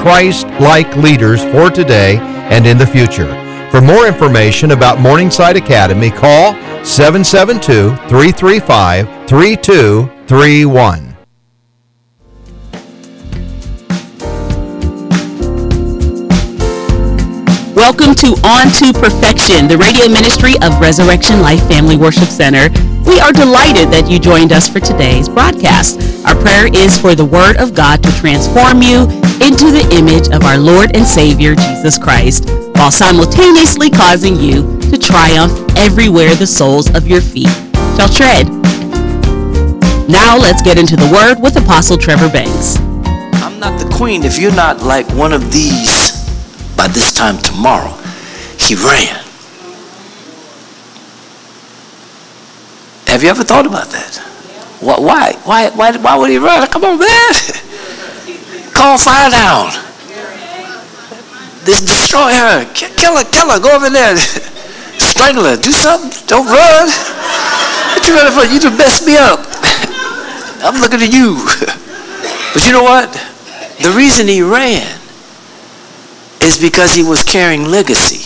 Christ-like leaders for today and in the future. For more information about Morningside Academy, call 772-335-3231. Welcome to On to Perfection, the radio ministry of Resurrection Life Family Worship Center. We are delighted that you joined us for today's broadcast. Our prayer is for the Word of God to transform you into the image of our Lord and Savior, Jesus Christ, while simultaneously causing you to triumph everywhere the soles of your feet shall tread. Now let's get into the Word with Apostle Trevor Banks. I'm not the queen if you're not like one of these by this time tomorrow. He ran. Have you ever thought about that? Why would he run? Come on, man. Call fire down. Destroy her. Kill her. Go over there. Strangle her. Do something. Don't run. What you running for? You just messed me up. I'm looking at you. But you know what? The reason he ran is because he was carrying legacy.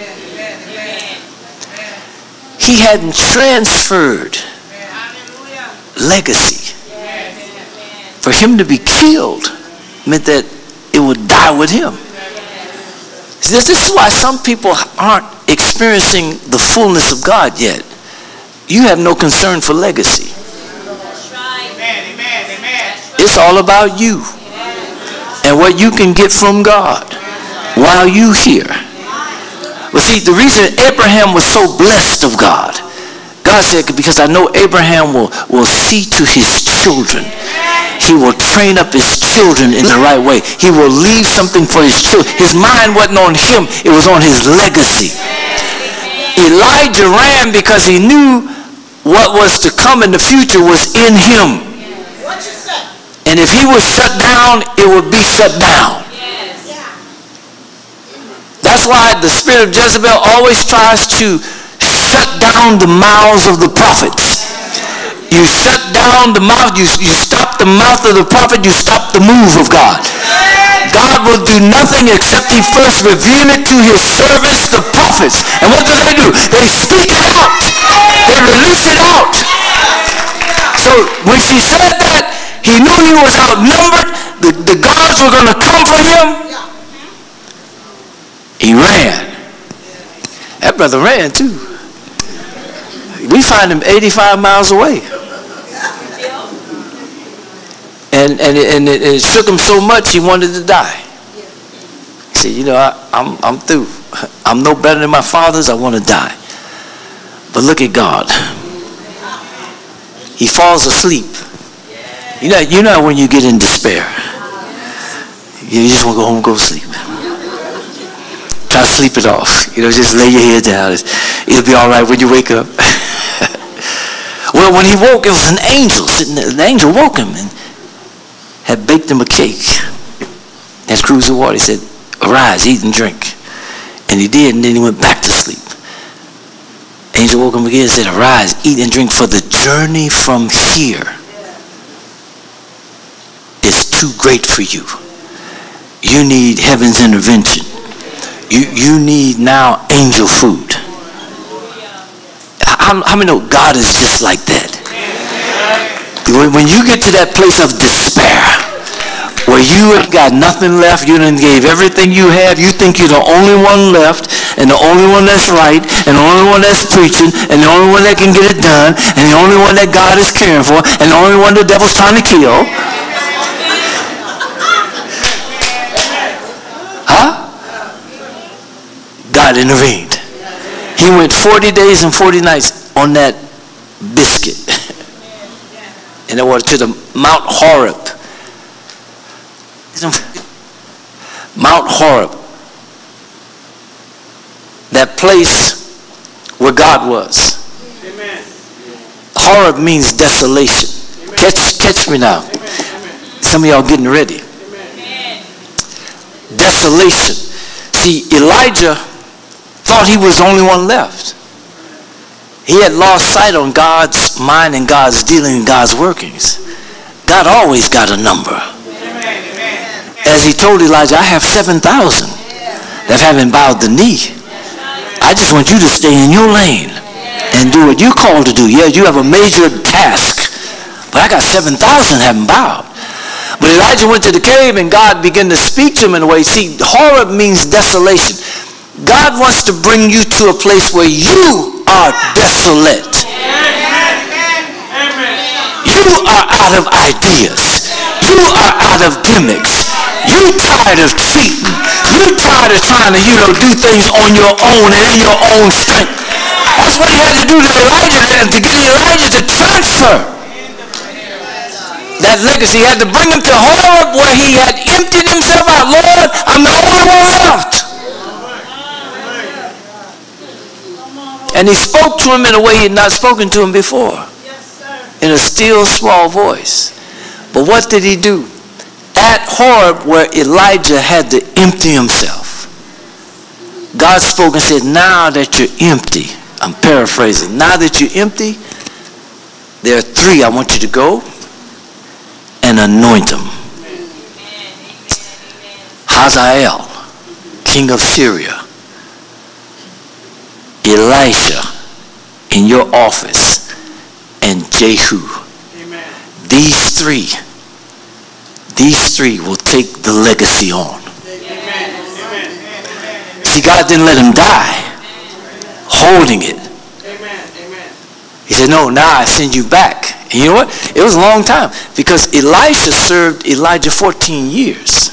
He hadn't transferred legacy. For him to be killed meant that it would die with him. This is why some people aren't experiencing the fullness of God yet. You have no concern for legacy. It's all about you and what you can get from God while you here. Well, see, the reason Abraham was so blessed of God, God said, because I know Abraham will see to his children. He will train up his children in the right way. He will leave something for his children. His mind wasn't on him, it was on his legacy. Elijah ran because he knew what was to come in the future was in him. And if he was shut down, it would be shut down. That's why the spirit of Jezebel always tries to shut down the mouths of the prophets. You shut down the mouth, you stop the mouth of the prophet, you stop the move of God. God will do nothing except he first reveal it to his servants, the prophets. And what do? They speak it out. They release it out. So when she said that, he knew he was outnumbered. The gods were going to come for him. He ran. That brother ran too. We find him 85 miles away. And it shook him so much he wanted to die. He said, you know, I'm through. I'm no better than my fathers. I want to die. But look at God. He falls asleep. You know when you get in despair. You just want to go home and go to sleep. Try to sleep it off. Just lay your head down. It'll be all right when you wake up. Well, when he woke, it was an angel sitting there. The angel woke him and had baked him a cake. Had cruse of water. He said, arise, eat and drink. And he did, and then he went back to sleep. Angel woke him again and said, arise, eat and drink, for the journey from here is too great for you. You need heaven's intervention. You need now angel food. How many know God is just like that? When you get to that place of despair, where you ain't got nothing left, you done gave everything you have, you think you're the only one left, and the only one that's right, and the only one that's preaching, and the only one that can get it done, and the only one that God is caring for, and the only one the devil's trying to kill. God intervened. He went 40 days and 40 nights on that biscuit. And they went to the Mount Horeb. Mount Horeb. That place where God was. Amen. Horeb means desolation. Catch me now. Some of y'all getting ready. Amen. Desolation. See, Elijah thought he was the only one left. He had lost sight on God's mind and God's dealing and God's workings. God always got a number. As he told Elijah, I have 7,000 that haven't bowed the knee. I just want you to stay in your lane and do what you're called to do. Yeah, you have a major task, but I got 7,000 haven't bowed. But Elijah went to the cave and God began to speak to him in a way. See, Horeb means desolation. God wants to bring you to a place where you are desolate. You are out of ideas. You are out of gimmicks. You tired of cheating. You tired of trying to, do things on your own and in your own strength. That's what he had to do to Elijah, and to get Elijah to transfer that legacy. He had to bring him to Horeb where he had emptied himself out. Lord, I'm the only one left. And he spoke to him in a way he had not spoken to him before. In a still, small voice. But what did he do? At Horeb, where Elijah had to empty himself, God spoke and said, now that you're empty, I'm paraphrasing, now that you're empty, there are 3 I want you to go and anoint them. Hazael, king of Syria. Elisha, in your office. And Jehu. Amen. These three will take the legacy on. Amen. See, God didn't let him die holding it. Amen. He said, no, now I send you back. And you know what? It was a long time, because Elisha served Elijah 14 years.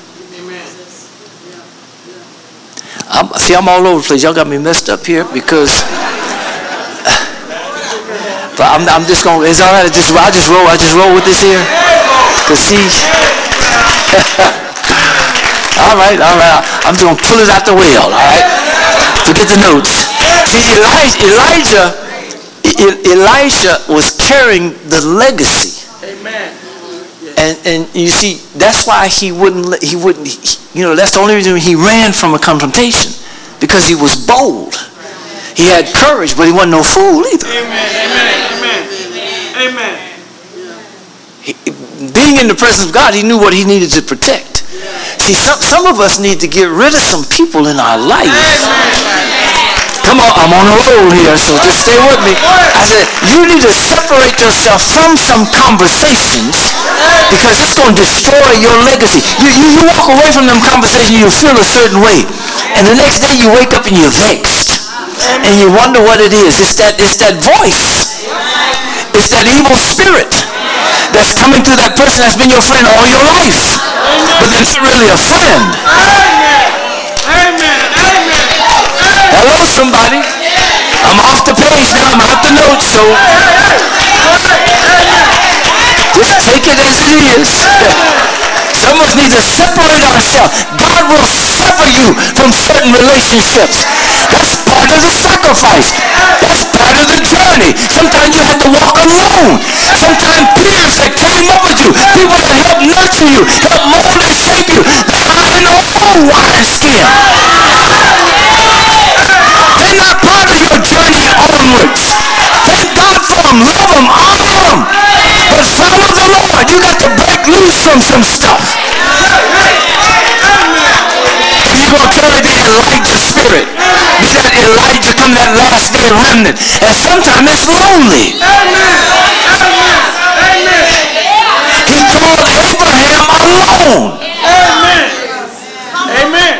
I'm all over the place. Y'all got me messed up here because but I'm just going to, it's all right. I just roll with this here. Because see, all right. I'm just going to pull it out the way, all right? Forget the notes. See, Elisha was carrying the legacy. Amen. And you see, that's why he wouldn't, that's the only reason he ran from a confrontation, because he was bold. He had courage, but he wasn't no fool either. Amen. Being in the presence of God, he knew what he needed to protect. See, some of us need to get rid of some people in our life. Come on, I'm on a roll here, so just stay with me. I said, you need to separate yourself from some conversations, because it's going to destroy your legacy. You walk away from them conversations, you feel a certain way, and the next day you wake up and you're vexed, and you wonder what it is. It's that voice. It's that evil spirit that's coming through that person that's been your friend all your life, but they're not really a friend. Hello, somebody. I'm off the page now. I'm off the notes, so just take it as it is. Some of us need to separate ourselves. God will sever you from certain relationships. That's part of the sacrifice. That's part of the journey. Sometimes you have to walk alone. Sometimes peers that came up with you, people that help nurture you, help mold and shape you, they're not in old wineskin. They're not part of your journey onwards. Thank God for them. Love them. Honor them. But follow the Lord. You got to break loose from some stuff. If you're going to carry the Elijah spirit, be that Elijah come that last day remnant. And sometimes it's lonely. He called Abraham alone. Amen.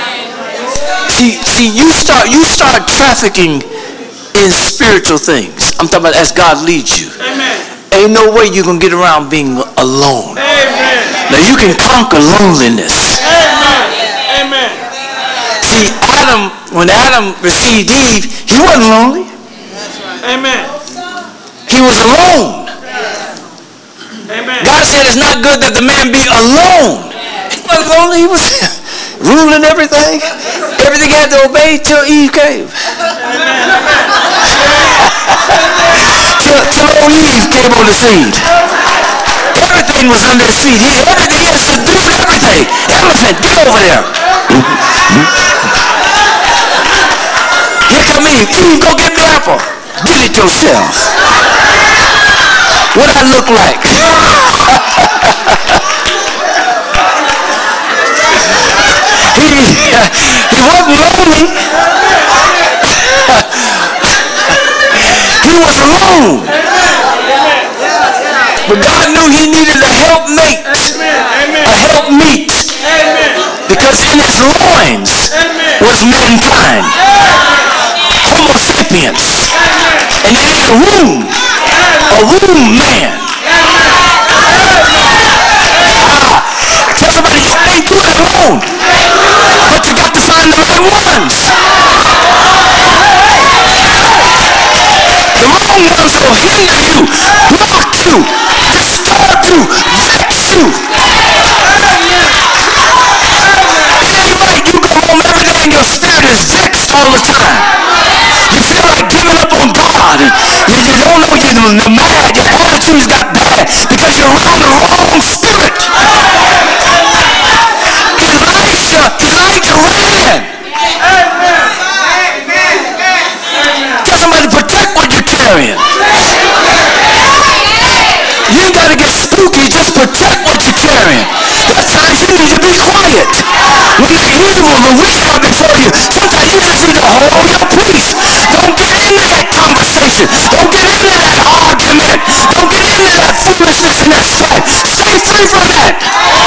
See, you start trafficking in spiritual things. I'm talking about as God leads you. Amen. Ain't no way you can get around being alone. Amen. Now you can conquer loneliness. Amen. See, when Adam received Eve, he wasn't lonely. Amen. He was alone. Amen. God said it's not good that the man be alone. He wasn't lonely. He was ruling everything. Everything he had to obey till Eve came. till old Eve came on the scene. Everything was under his feet. He had subdued everything. Elephant, get over there. Here come Eve. Eve, go get the apple. Get it yourself. What I look like? He wasn't lonely. He was alone. But God knew he needed a helpmate, a helpmeet, because in his loins was mankind, Homo sapiens, and he had a womb man. Tell somebody you ain't do it alone, but you got to find the right ones. The wrong ones will hinder you, block you, disturb you, vex you. It ain't right. You go home every day and your spirit is vexed all the time. You feel like giving up on God. And you don't know you're mad. Your attitude's got bad because you're around the wrong spirit. Elijah ran. Tell somebody, protect what you're carrying. You ain't got to get spooky. Just protect what you're carrying. There's times you need to be quiet. When the evil, the wicked are before you, sometimes you just need to hold your peace. Don't get into that conversation. Don't get into that argument. Don't get into that foolishness and that strife. Stay free from that.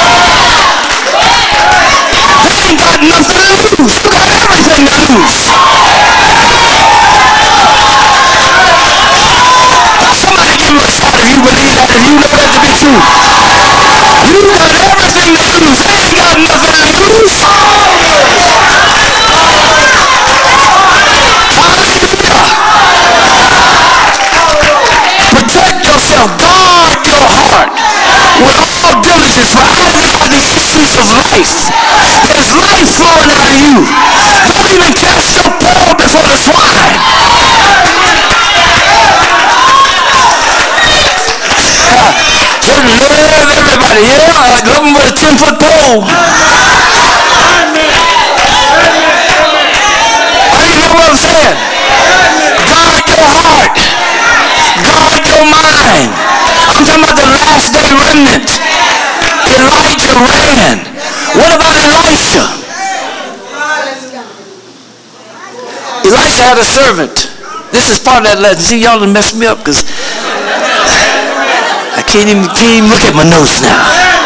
They ain't got nothing to lose. You got everything to lose. Somebody give me a shout if you believe that, if you know that to be true. You got everything to lose. They ain't got nothing to lose. Protect yourself. Guard your heart with all diligence, for out of it are the issues of life. There's life flowing out of you. Don't even cast your pearl before the swine. Just love everybody. Yeah, love them with a 10-foot pole. You know what I'm saying? Guard your heart. Guard your mind. I'm talking about the last day remnant. Elijah ran. What about Elisha? Elisha had a servant. This is part of that lesson. See, y'all done messed me up because I can't even look at my notes now.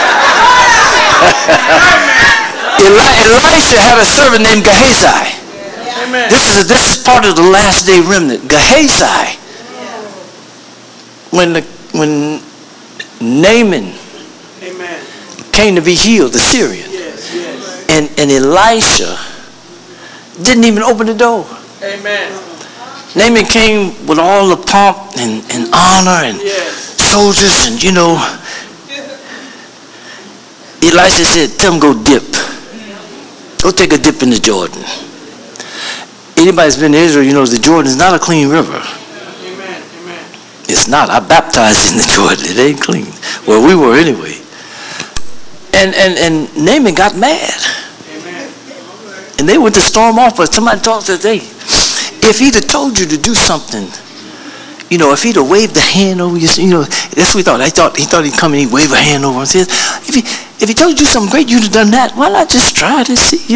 Elisha had a servant named Gehazi. This is part of the last day remnant. Gehazi. When Naaman came to be healed, the Syrian, and Elisha didn't even open the door. Naaman came with all the pomp and honor and soldiers, and Elisha said, tell him go dip. Go take a dip in the Jordan. Anybody's been to Israel, you know the Jordan is not a clean river. It's not. I baptized in the Jordan. It ain't clean. Well, we were anyway. And Naaman got mad. And they went to storm off, but somebody told us today, if he'd have told you to do something, if he'd have waved a hand over you, that's what he thought. He thought he'd come and he'd wave a hand over and say, if he told you to do something great, you'd have done that. Why not just try to see,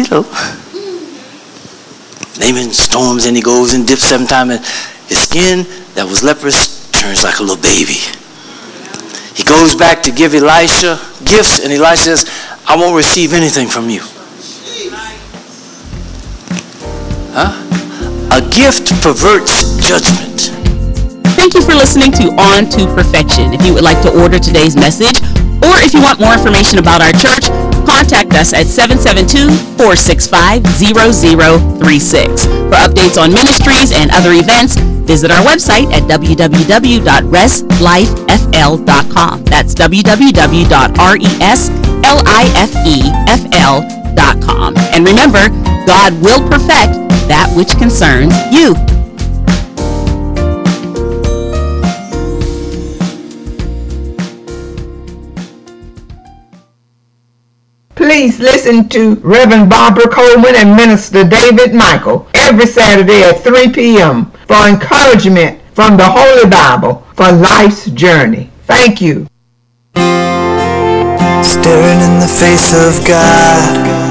Naaman storms and he goes and dips 7 times, and his skin that was leprous turns like a little baby. He goes back to give Elisha gifts, and Elisha says, I won't receive anything from you. A gift perverts judgment. Thank you for listening to On to Perfection. If you would like to order today's message, or if you want more information about our church, contact us at 772-465-0036. For updates on ministries and other events, visit our website at www.reslifefl.com. That's www.reslifefl.com. And remember, God will perfect that which concerns you. Please listen to Reverend Barbara Coleman and Minister David Michael every Saturday at 3 p.m. for encouragement from the Holy Bible for life's journey. Thank you. Staring in the face of God,